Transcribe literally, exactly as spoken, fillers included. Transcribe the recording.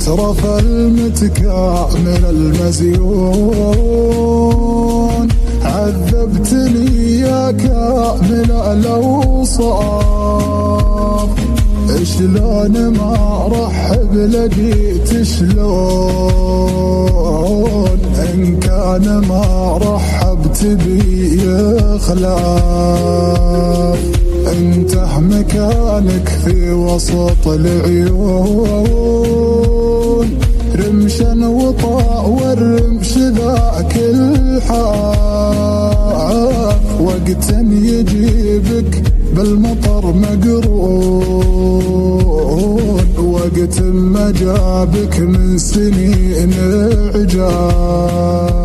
ترفى المتكامل المزيون، عذبتني يا كامل الأوصاف، شلون ما رحب لقيت شلون، إن كان ما رحبت بي يخلاف، انته مكانك في وسط العيون، رمشا وطاء والرمش ذاك الحاف، وقت يجيبك بالمطر مقرون، وقت ما جابك من سنين عجاف.